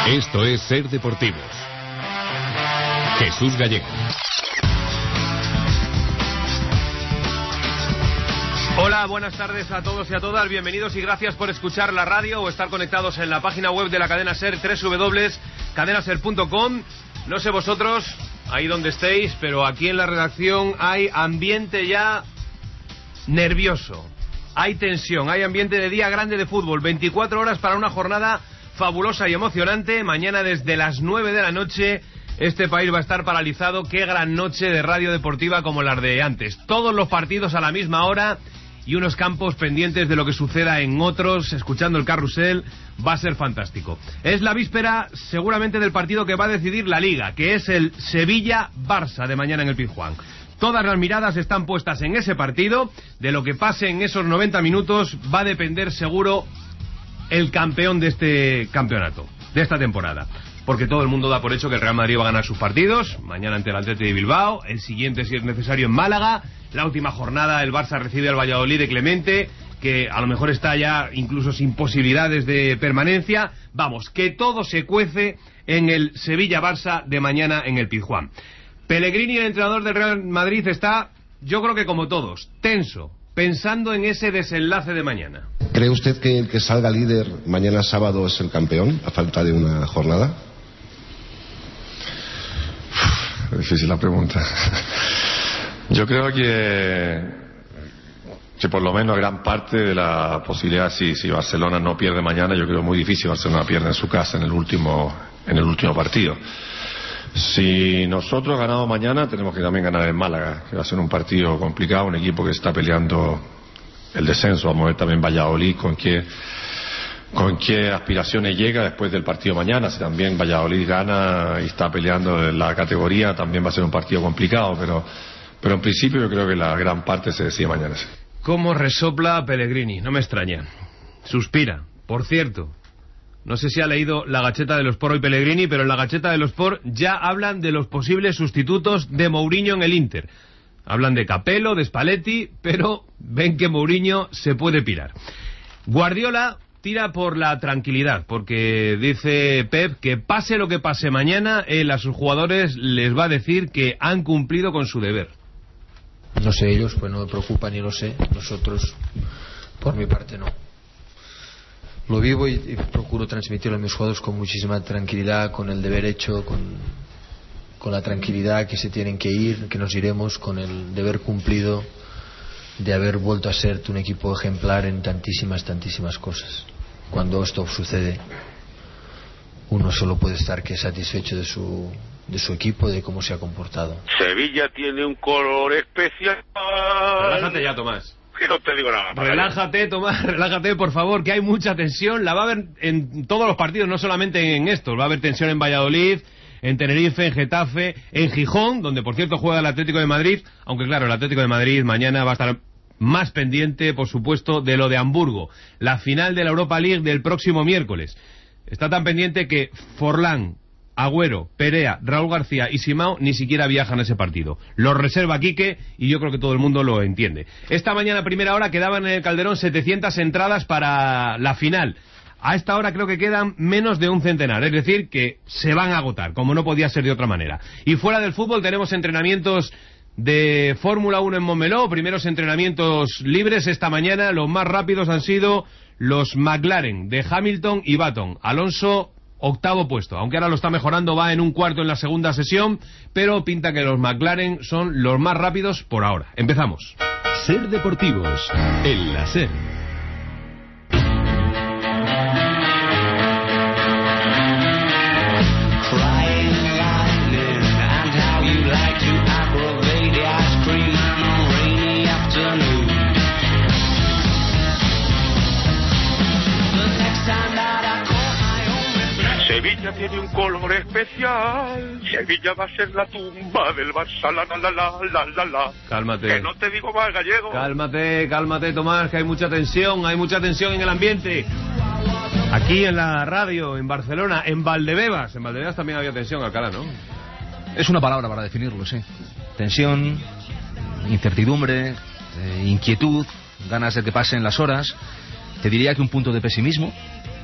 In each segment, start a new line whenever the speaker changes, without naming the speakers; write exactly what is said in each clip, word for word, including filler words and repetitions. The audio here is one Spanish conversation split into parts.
Esto es Ser Deportivos. Jesús Gallego.
Hola, buenas tardes a todos y a todas. Bienvenidos y gracias por escuchar la radio o estar conectados en la página web de la cadena SER, doble u doble u doble u punto cadena ser punto com. No sé vosotros, ahí donde estéis, pero aquí en la redacción hay ambiente ya nervioso. Hay tensión, hay ambiente de día grande de fútbol. veinticuatro horas para una jornada fabulosa y emocionante. Mañana desde las nueve de la noche este país va a estar paralizado. Qué gran noche de radio deportiva como las de antes. Todos los partidos a la misma hora y unos campos pendientes de lo que suceda en otros, escuchando el carrusel. Va a ser fantástico. Es la víspera seguramente del partido que va a decidir la Liga, que es el Sevilla-Barça de mañana en el Pizjuán. Todas las miradas están puestas en ese partido. De lo que pase en esos noventa minutos va a depender seguro el campeón de este campeonato, de esta temporada. Porque todo el mundo da por hecho que el Real Madrid va a ganar sus partidos. Mañana ante el Athletic de Bilbao, el siguiente si es necesario en Málaga. La última jornada el Barça recibe al Valladolid de Clemente, que a lo mejor está ya incluso sin posibilidades de permanencia. Vamos, que todo se cuece en el Sevilla-Barça de mañana en el Pizjuán. Pellegrini, el entrenador del Real Madrid, está, yo creo que como todos, tenso, pensando en ese desenlace de mañana.
¿Cree usted que el que salga líder mañana sábado es el campeón, a falta de una jornada?
Uf, difícil la pregunta. Yo creo que, que por lo menos gran parte de la posibilidad, si, si Barcelona no pierde mañana, yo creo muy difícil Barcelona pierde en su casa en el último, en el último partido. Si nosotros ganamos mañana, tenemos que también ganar en Málaga, que va a ser un partido complicado, un equipo que está peleando el descenso. Vamos a ver también Valladolid con qué, con qué aspiraciones llega después del partido mañana. Si también Valladolid gana y está peleando en la categoría, también va a ser un partido complicado, pero, pero en principio yo creo que la gran parte se decide mañana. Sí.
¿Cómo resopla Pellegrini? No me extraña. Suspira. Por cierto, no sé si ha leído la Gacheta de los Sport hoy Pellegrini, pero en la Gacheta de los Sport ya hablan de los posibles sustitutos de Mourinho en el Inter. Hablan de Capello, de Spalletti, pero ven que Mourinho se puede pirar. Guardiola tira por la tranquilidad, porque dice Pep que pase lo que pase mañana, él a sus jugadores les va a decir que han cumplido con su deber.
No sé ellos, pues no me preocupa ni lo sé. Nosotros, por mi parte, no. Lo vivo y, y procuro transmitirlo a mis jugadores con muchísima tranquilidad, con el deber hecho, con, con la tranquilidad que se tienen que ir, que nos iremos, con el deber cumplido de haber vuelto a ser un equipo ejemplar en tantísimas, tantísimas cosas. Cuando esto sucede, uno solo puede estar que satisfecho de su, de su equipo, de cómo se ha comportado.
Sevilla tiene un color especial.
Relájate ya, Tomás.
Que no te digo nada.
Relájate, Tomás, relájate, por favor, que hay mucha tensión. La va a haber en todos los partidos, no solamente en estos. Va a haber tensión en Valladolid, en Tenerife, en Getafe, en Gijón, donde por cierto juega el Atlético de Madrid. Aunque claro, el Atlético de Madrid mañana va a estar más pendiente, por supuesto, de lo de Hamburgo. La final de la Europa League del próximo miércoles. Está tan pendiente que Forlán, Agüero, Perea, Raúl García y Simao ni siquiera viajan a ese partido. Lo reserva Quique y yo creo que todo el mundo lo entiende. Esta mañana a primera hora quedaban en el Calderón setecientas entradas para la final. A esta hora creo que quedan menos de un centenar, es decir, que se van a agotar, como no podía ser de otra manera. Y fuera del fútbol tenemos entrenamientos de Fórmula uno en Montmeló, primeros entrenamientos libres esta mañana. Los más rápidos han sido los McLaren de Hamilton y Button. Alonso octavo puesto, aunque ahora lo está mejorando, va en un cuarto en la segunda sesión, pero pinta que los McLaren son los más rápidos por ahora. Empezamos.
Ser Deportivos, en la SER.
Sevilla tiene un color especial. Sevilla va a ser la tumba del Barça. La, la, la, la, la, la.
Cálmate.
Que no te digo más, Gallego.
Cálmate, cálmate, Tomás, que hay mucha tensión, hay mucha tensión en el ambiente. Aquí en la radio, en Barcelona, en Valdebebas. En Valdebebas también había tensión, Alcalá, ¿no?
Es una palabra para definirlo, sí. Tensión, incertidumbre, eh, inquietud, ganas de que pasen las horas. Te diría que un punto de pesimismo.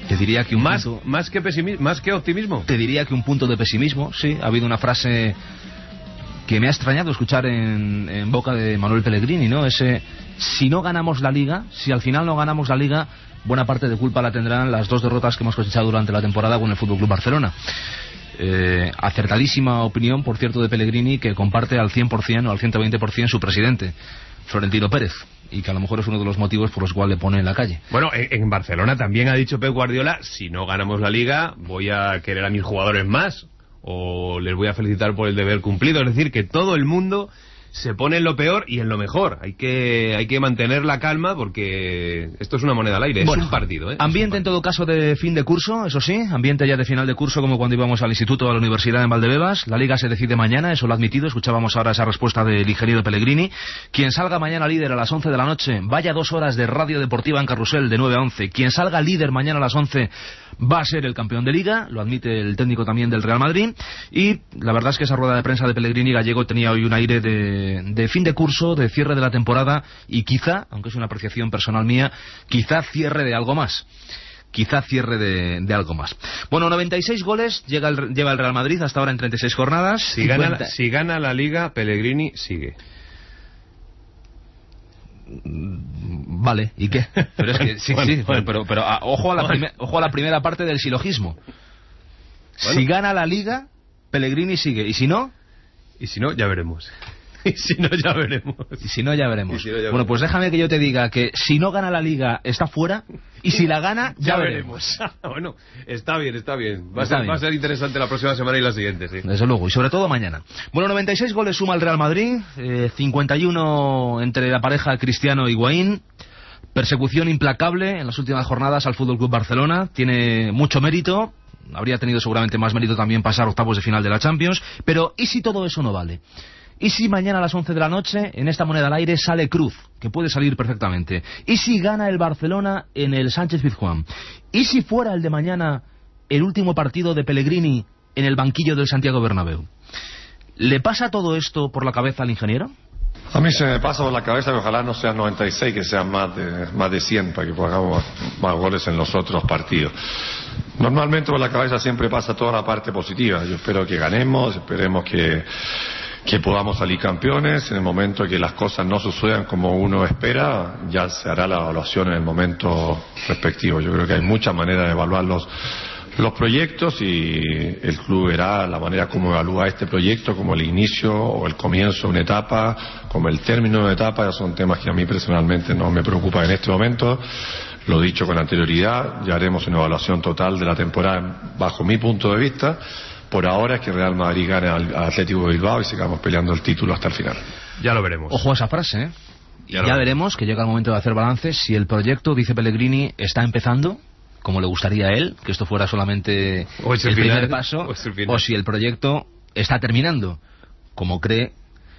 Te diría que un
más,
punto...
más que pesimismo, más que optimismo.
Te diría que un punto de pesimismo, sí. Ha habido una frase que me ha extrañado escuchar en, en boca de Manuel Pellegrini, ¿no? Ese, si no ganamos la Liga, si al final no ganamos la Liga, buena parte de culpa la tendrán las dos derrotas que hemos cosechado durante la temporada con el F C Barcelona. Eh, acertadísima opinión, por cierto, de Pellegrini, que comparte al cien por ciento o al ciento veinte por ciento su presidente, Florentino Pérez, y que a lo mejor es uno de los motivos por los cuales le pone en la calle.
Bueno, en, en Barcelona también ha dicho Pep Guardiola, si no ganamos la Liga voy a querer a mis jugadores más o les voy a felicitar por el deber cumplido. Es decir, que todo el mundo se pone en lo peor y en lo mejor. Hay que hay que mantener la calma porque esto es una moneda al aire,
bueno,
es un partido, ¿eh?
Ambiente
un partido.
En todo caso de fin de curso, eso sí, ambiente ya de final de curso como cuando íbamos al instituto o a la universidad en Valdebebas. La Liga se decide mañana, eso lo ha admitido. Escuchábamos ahora esa respuesta del ingeniero Pellegrini. Quien salga mañana líder a las once de la noche, vaya dos horas de radio deportiva en Carrusel de nueve a once. Quien salga líder mañana a las once va a ser el campeón de Liga, lo admite el técnico también del Real Madrid. Y la verdad es que esa rueda de prensa de Pellegrini Gallego tenía hoy un aire de, de fin de curso, de cierre de la temporada y quizá, aunque es una apreciación personal mía, quizá cierre de algo más. Quizá cierre de, de algo más. Bueno, noventa y seis goles llega el, lleva el Real Madrid hasta ahora en treinta y seis jornadas.
Si gana, si gana la Liga, Pellegrini sigue.
Vale, ¿y qué? Pero es que sí, bueno, sí, bueno. pero, pero a, ojo, a la primer, ojo a la primera parte del silogismo. Bueno. Si gana la Liga, Pellegrini sigue, y si no,
y si no, ya veremos. Y si no, ya veremos.
Y si no, ya veremos.
Si no, ya
bueno,
veremos.
Pues déjame que yo te diga que si no gana la Liga, está fuera, y si la gana, ya,
ya
veremos.
veremos. Bueno, está bien, está bien. Va,
está
a ser,
bien.
va a ser interesante la próxima semana y la siguiente, sí.
Desde luego, y sobre todo mañana. Bueno, noventa y seis goles suma el Real Madrid, eh, cincuenta y uno entre la pareja Cristiano y Higuaín. Persecución implacable en las últimas jornadas al F C Barcelona. Tiene mucho mérito. Habría tenido seguramente más mérito también pasar octavos de final de la Champions. Pero, ¿y si todo eso no vale? ¿Y si mañana a las once de la noche, en esta moneda al aire, sale Cruz? Que puede salir perfectamente. ¿Y si gana el Barcelona en el Sánchez-Pizjuán? ¿Y si fuera el de mañana el último partido de Pellegrini en el banquillo del Santiago Bernabéu? ¿Le pasa todo esto por la cabeza al ingeniero?
A mí se me pasa por la cabeza que ojalá no sean noventa y seis, que sean más de, más de cien, para que pongamos más goles en los otros partidos. Normalmente por la cabeza siempre pasa toda la parte positiva. Yo espero que ganemos, esperemos que, que podamos salir campeones. En el momento que las cosas no sucedan como uno espera, ya se hará la evaluación en el momento respectivo. Yo creo que hay muchas maneras de evaluar los los proyectos y el club verá la manera como evalúa este proyecto, como el inicio o el comienzo de una etapa, como el término de una etapa. Ya son temas que a mí personalmente no me preocupan en este momento. Lo dicho con anterioridad, ya haremos una evaluación total de la temporada bajo mi punto de vista. Por ahora es que Real Madrid gane al Atlético de Bilbao y sigamos peleando el título hasta el final.
Ya lo veremos.
Ojo a esa frase, ¿eh? Ya, ya veremos que llega el momento de hacer balances. Si el proyecto, dice Pellegrini, está empezando como le gustaría a él, que esto fuera solamente el, el final, primer paso, o, el o si el proyecto está terminando, como cree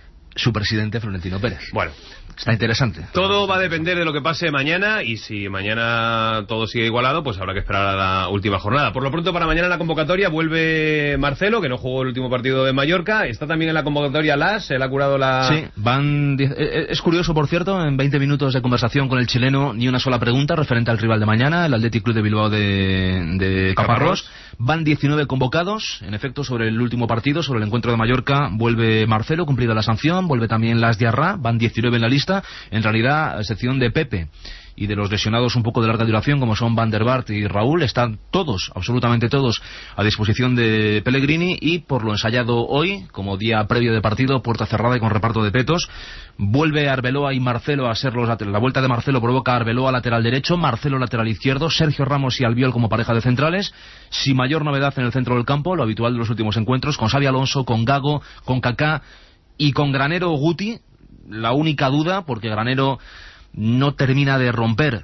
su presidente Florentino Pérez.
Bueno,
está interesante.
Todo va a depender de lo que pase mañana, y si mañana todo sigue igualado, pues habrá que esperar a la última jornada. Por lo pronto, para mañana en la convocatoria vuelve Marcelo, que no jugó el último partido de Mallorca. Está también en la convocatoria Las, se le ha curado la...
Sí, van... Es curioso, por cierto, en veinte minutos de conversación con el chileno, ni una sola pregunta referente al rival de mañana, el Athletic Club de Bilbao de, de Caparrós. Van diecinueve convocados, en efecto, sobre el último partido, sobre el encuentro de Mallorca. Vuelve Marcelo, cumplida la sanción, vuelve también Las Diarra, van diecinueve en la lista. En realidad, a excepción de Pepe y de los lesionados un poco de larga duración, como son Van der Vaart y Raúl, están todos, absolutamente todos, a disposición de Pellegrini. Y por lo ensayado hoy, como día previo de partido, puerta cerrada y con reparto de petos, vuelve Arbeloa y Marcelo a ser los laterales. La vuelta de Marcelo provoca a Arbeloa lateral derecho, Marcelo lateral izquierdo, Sergio Ramos y Albiol como pareja de centrales. Sin mayor novedad en el centro del campo, lo habitual de los últimos encuentros, con Xabi Alonso, con Gago, con Kaká y con Granero o Guti. La única duda, porque Granero no termina de romper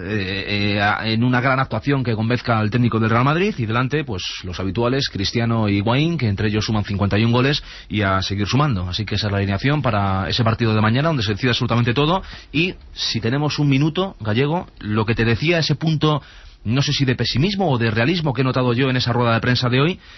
eh, eh, en una gran actuación que convenzca al técnico del Real Madrid, y delante pues los habituales Cristiano y Higuaín, que entre ellos suman cincuenta y un goles, y a seguir sumando. Así que esa es la alineación para ese partido de mañana, donde se decide absolutamente todo. Y si tenemos un minuto, Gallego, lo que te decía, ese punto, no sé si de pesimismo o de realismo que he notado yo en esa rueda de prensa de hoy,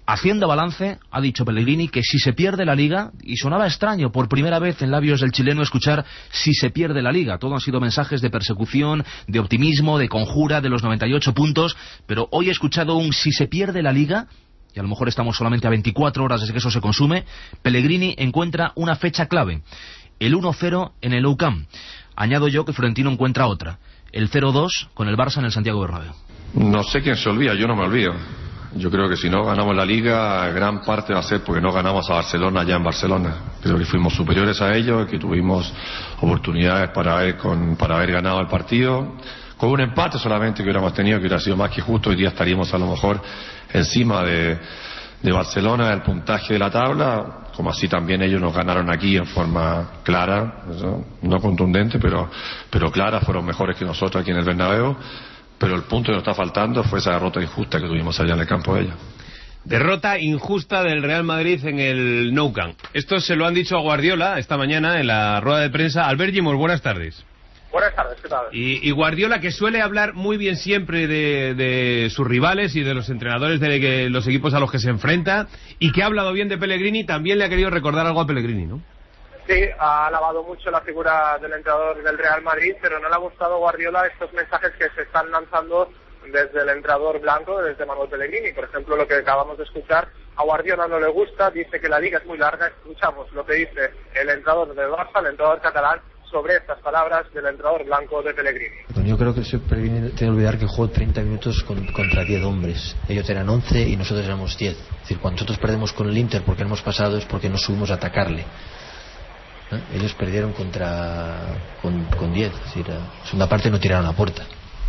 Haciendo balance, ha dicho Pellegrini que si se pierde la Liga, y sonaba extraño por primera vez en labios del chileno escuchar si se pierde la Liga. Todo han sido mensajes de persecución, de optimismo, de conjura, de los noventa y ocho puntos, pero hoy he escuchado un si se pierde la Liga, y a lo mejor estamos solamente a veinticuatro horas desde que eso se consume. Pellegrini encuentra una fecha clave, el uno cero en el Nou Camp. Añado yo que Florentino encuentra otra, el cero dos con el Barça en el Santiago Bernabéu.
No sé quién se olvida, yo no me olvido. Yo creo que si no ganamos la Liga, gran parte va a ser porque no ganamos a Barcelona allá en Barcelona. Creo que fuimos superiores a ellos, que tuvimos oportunidades para haber, con, para haber ganado el partido. Con un empate solamente que hubiéramos tenido, que hubiera sido más que justo, hoy día estaríamos a lo mejor encima de, de Barcelona, el puntaje de la tabla, como así también ellos nos ganaron aquí en forma clara, ¿no? No contundente, pero, pero clara, fueron mejores que nosotros aquí en el Bernabéu. Pero el punto que nos está faltando fue esa derrota injusta que tuvimos allá en el campo de ellos.
Derrota injusta del Real Madrid en el Nou Camp. Esto se lo han dicho a Guardiola esta mañana en la rueda de prensa. Albert Gimos, buenas tardes.
Buenas tardes, ¿qué tal?
Y, y Guardiola, que suele hablar muy bien siempre de, de sus rivales y de los entrenadores de que, los equipos a los que se enfrenta, y que ha hablado bien de Pellegrini, también le ha querido recordar algo a Pellegrini, ¿no?
Sí, ha alabado mucho la figura del entrenador del Real Madrid, pero no le ha gustado a Guardiola estos mensajes que se están lanzando desde el entrenador blanco, desde Manuel Pellegrini. Por ejemplo, lo que acabamos de escuchar, a Guardiola no le gusta, dice que la liga es muy larga. Escuchamos lo que dice el entrenador del Barça, el entrenador catalán, sobre estas palabras del entrenador blanco de Pellegrini.
Bueno, yo creo que Pellegrini tiene que olvidar que jugó treinta minutos con, contra diez hombres. Ellos eran once y nosotros éramos diez. Es decir, cuando nosotros perdemos con el Inter porque hemos pasado es porque no subimos a atacarle. ¿Eh? Ellos perdieron contra con, con diez, es decir, la segunda parte no tiraron a puerta.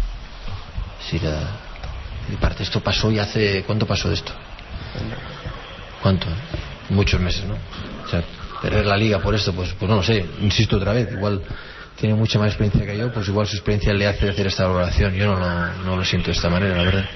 Es decir, y parte esto pasó y hace ¿cuánto pasó de esto? ¿Cuánto? Muchos meses, ¿no? O sea, perder la liga por esto, pues, pues no lo sé, insisto otra vez, igual tiene mucha más experiencia que yo, pues igual su experiencia le hace hacer esta valoración. Yo no, no, no lo siento de esta manera, la verdad.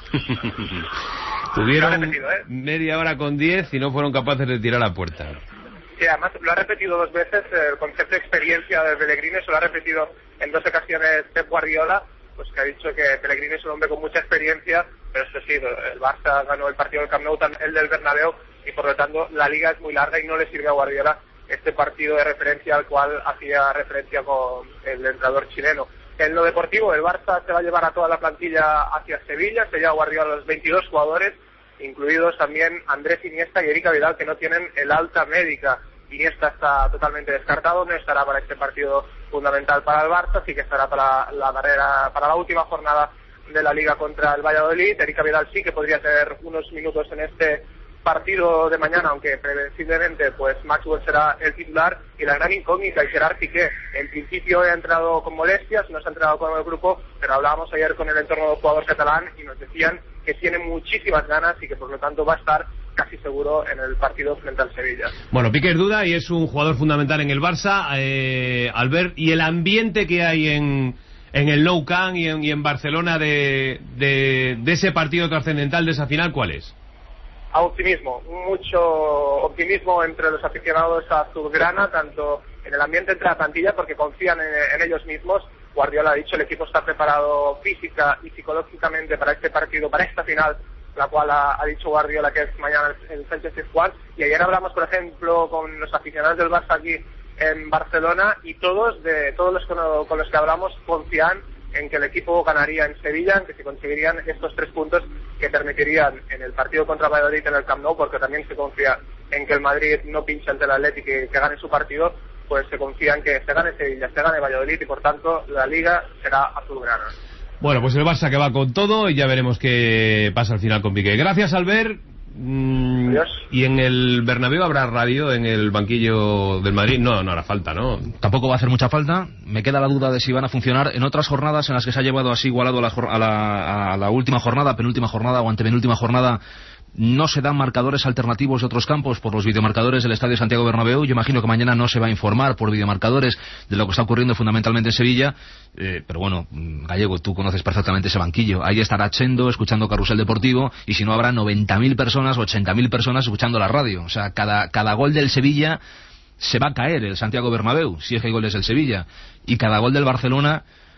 Tuvieron repetido, ¿eh? media hora con diez y no fueron capaces de tirar a puerta.
Sí, además lo ha repetido dos veces, el concepto de experiencia de Pellegrini, se lo ha repetido en dos ocasiones Pep Guardiola, pues que ha dicho que Pellegrini es un hombre con mucha experiencia, pero eso sí, el Barça ganó el partido del Camp Nou, el del Bernabéu, y por lo tanto la liga es muy larga y no le sirve a Guardiola este partido de referencia al cual hacía referencia con el entrenador chileno. En lo deportivo, el Barça se va a llevar a toda la plantilla hacia Sevilla, se lleva a Guardiola a los veintidós jugadores, incluidos también Andrés Iniesta y Erika Vidal, que no tienen el alta médica. Iniesta está totalmente descartado, no estará para este partido fundamental para el Barça, sí que estará para la carrera, para la última jornada de la Liga contra el Valladolid. Erika Vidal sí que podría tener unos minutos en este partido de mañana, aunque previsiblemente pues Maxwell será el titular, y la gran incógnita y Gerard Piqué. En principio ha entrado con molestias, no se ha entrado con el grupo, pero hablábamos ayer con el entorno del jugador catalán y nos decían que tiene muchísimas ganas y que por lo tanto va a estar casi seguro en el partido frente al Sevilla.
Bueno, Piqué es duda y es un jugador fundamental en el Barça, eh, Albert, y el ambiente que hay en, en el Nou Camp y en, y en Barcelona de, de, de ese partido trascendental, de esa final, ¿cuál es?
A optimismo, mucho optimismo entre los aficionados azulgrana, tanto en el ambiente entre la plantilla, porque confían en, en ellos mismos. Guardiola ha dicho, el equipo está preparado física y psicológicamente para este partido, para esta final, la cual ha, ha dicho Guardiola que es mañana el Sánchez Pizjuán. Y ayer hablamos, por ejemplo, con los aficionados del Barça aquí en Barcelona, y todos de todos los con, con los que hablamos confían en que el equipo ganaría en Sevilla, en que se conseguirían estos tres puntos que permitirían en el partido contra Valladolid en el Camp Nou, porque también se confía en que el Madrid no pinche ante el Atlético y que gane su partido, pues se confía en que se gane Sevilla, se gane Valladolid, y por tanto la Liga será azulgrana.
Bueno, pues el Barça que va con todo, y ya veremos qué pasa al final con Piqué. Gracias, Albert. Mm,
Adiós.
¿Y en el Bernabéu habrá radio en el banquillo del Madrid? No, no hará falta, ¿no?
Tampoco va a hacer mucha falta. Me queda la duda de si van a funcionar. En otras jornadas en las que se ha llevado así igualado a la, a la, a la última jornada, penúltima jornada o antepenúltima jornada, no se dan marcadores alternativos de otros campos por los videomarcadores del Estadio Santiago Bernabéu. Yo imagino que mañana no se va a informar por videomarcadores de lo que está ocurriendo fundamentalmente en Sevilla, eh, pero bueno, Gallego, tú conoces perfectamente ese banquillo. Ahí estará Chendo escuchando Carrusel Deportivo, y si no habrá noventa mil personas, ochenta mil personas escuchando la radio. O sea, cada, cada gol del Sevilla se va a caer el Santiago Bernabéu, si es que hay goles del Sevilla, y cada gol del Barcelona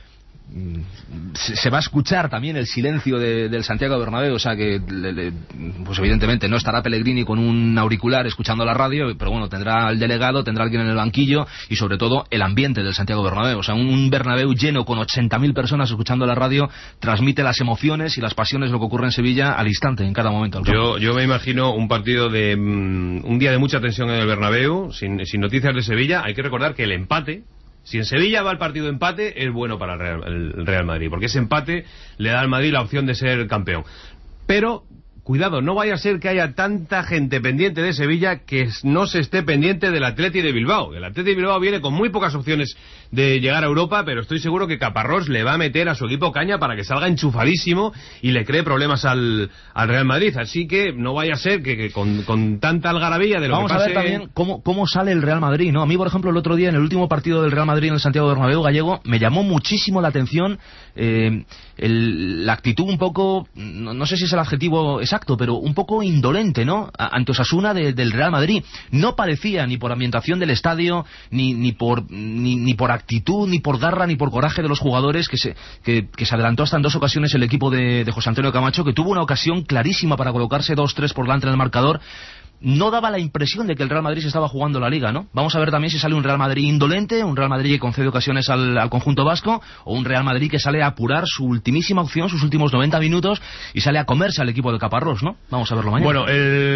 se, se va a escuchar también el silencio de, del Santiago Bernabéu, o sea que le, le, pues evidentemente no estará Pellegrini con un auricular escuchando la radio, pero bueno, tendrá el delegado, tendrá alguien en el banquillo y sobre todo el ambiente del Santiago Bernabéu, o sea, un, un Bernabéu lleno con ochenta mil personas escuchando la radio transmite las emociones y las pasiones de lo que ocurre en Sevilla al instante, en cada momento.
Yo, yo me imagino un partido de um, un día de mucha tensión en el Bernabéu, sin, sin noticias de Sevilla. Hay que recordar que el empate, si en Sevilla va el partido empate, es bueno para el Real, el Real Madrid, porque ese empate le da al Madrid la opción de ser campeón. Pero cuidado, no vaya a ser que haya tanta gente pendiente de Sevilla que no se esté pendiente del Atleti de Bilbao. El Atleti de Bilbao viene con muy pocas opciones de llegar a Europa, pero estoy seguro que Caparrós le va a meter a su equipo caña para que salga enchufadísimo y le cree problemas al, al Real Madrid. Así que no vaya a ser que, que con, con tanta algarabía de lo
Vamos
que pase...
a ver también cómo, cómo sale el Real Madrid, ¿no? A mí, por ejemplo, el otro día, en el último partido del Real Madrid en el Santiago Bernabéu Gallego, me llamó muchísimo la atención eh, el, la actitud un poco, no, no sé si es el adjetivo exacto, pero un poco indolente, ¿no? Ante Osasuna de, del Real Madrid. No parecía ni por ambientación del estadio, ni, ni por ni, ni por actitud, ni por garra, ni por coraje de los jugadores, que se, que, que se adelantó hasta en dos ocasiones el equipo de, de José Antonio Camacho, que tuvo una ocasión clarísima para colocarse dos tres por delante en el marcador. No daba la impresión de que el Real Madrid se estaba jugando la Liga, ¿no? Vamos a ver también si sale un Real Madrid indolente, un Real Madrid que concede ocasiones al, al conjunto vasco, o un Real Madrid que sale a apurar su ultimísima opción, sus últimos noventa minutos, y sale a comerse al equipo de Caparrós, ¿no? Vamos a verlo mañana.
Bueno,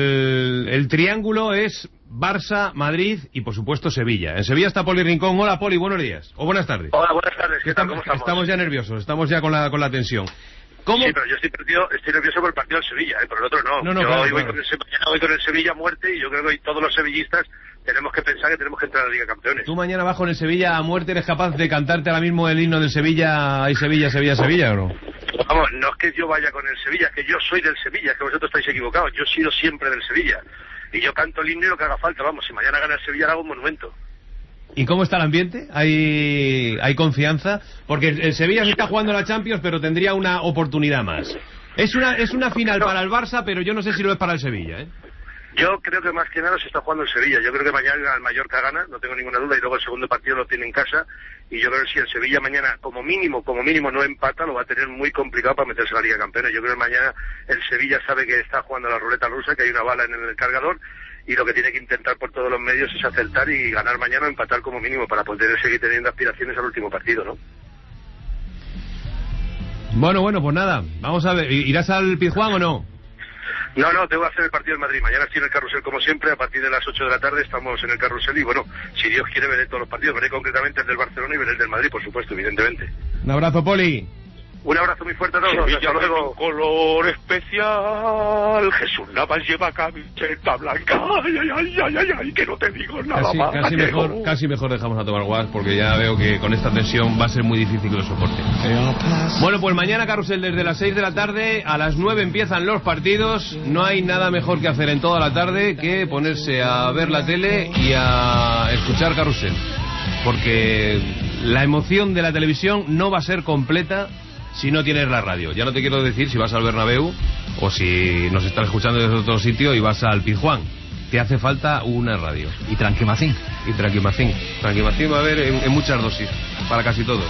el, el triángulo es Barça, Madrid y por supuesto Sevilla. En Sevilla está Poli Rincón. Hola Poli, buenos días. O buenas tardes.
Hola, buenas tardes. ¿Qué tal?
Estamos,
¿Cómo estamos?
estamos ya nerviosos, estamos ya con la, con la tensión. ¿Cómo?
Sí, pero yo estoy, perdido, estoy nervioso por el partido del Sevilla, ¿eh? Por el otro no.
No, no,
yo
claro,
hoy voy
claro.
con el, mañana voy con el Sevilla a muerte y yo creo que hoy todos los sevillistas tenemos que pensar que tenemos que entrar a la Liga de Campeones.
¿Tú mañana bajo en el Sevilla a muerte eres capaz de cantarte ahora mismo el himno del Sevilla, ay Sevilla, Sevilla, Sevilla o no?
Vamos, no es que yo vaya con el Sevilla, es que yo soy del Sevilla, es que vosotros estáis equivocados. Yo he sido siempre del Sevilla. Y yo canto el himno y lo que haga falta, vamos, si mañana gana el Sevilla hago un monumento.
¿Y cómo está el ambiente? ¿Hay, hay confianza? Porque el Sevilla se está jugando la Champions, pero tendría una oportunidad más. Es una es una final
no.
para el Barça, pero yo no sé si lo es para el Sevilla, ¿eh?
Yo creo que más que nada se está jugando el Sevilla. Yo creo que mañana el Mallorca gana, no tengo ninguna duda, y luego el segundo partido lo tiene en casa. Y yo creo que si el Sevilla mañana, como mínimo, como mínimo no empata, lo va a tener muy complicado para meterse a la Liga de Campeones. Yo creo que mañana el Sevilla sabe que está jugando la ruleta rusa, que hay una bala en el cargador, y lo que tiene que intentar por todos los medios es acertar y ganar mañana o empatar como mínimo para poder seguir teniendo aspiraciones al último partido, ¿no?
Bueno, bueno, pues nada, vamos a ver, ¿irás al Pizjuán o no?
No, no, tengo que hacer el partido del Madrid. Mañana estoy en el carrusel como siempre, a partir de las ocho de la tarde estamos en el carrusel y bueno, si Dios quiere veré todos los partidos, veré concretamente el del Barcelona y veré el del Madrid, por supuesto, evidentemente.
Un abrazo, Poli.
Un abrazo muy fuerte a todos.
Sevilla
Hasta luego.
un color especial. Jesús Navas lleva camiseta blanca. Ay, ay, ay, ay, ay, ay, que no te digo nada
Casi,
más.
casi, mejor, casi mejor dejamos a tomar guas porque ya veo que con esta tensión va a ser muy difícil que lo soporte. Bueno, pues mañana carrusel desde las seis de la tarde, a las nueve empiezan los partidos. No hay nada mejor que hacer en toda la tarde que ponerse a ver la tele y a escuchar carrusel. Porque la emoción de la televisión no va a ser completa si no tienes la radio. Ya no te quiero decir si vas al Bernabéu o si nos estás escuchando desde otro sitio y vas al Pizjuán. Te hace falta una radio.
Y Tranquimacín.
Y Tranquimacín. Tranquimacín va a haber en, en muchas dosis, para casi todo.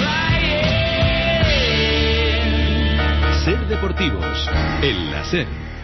Ser Deportivos, en la SER.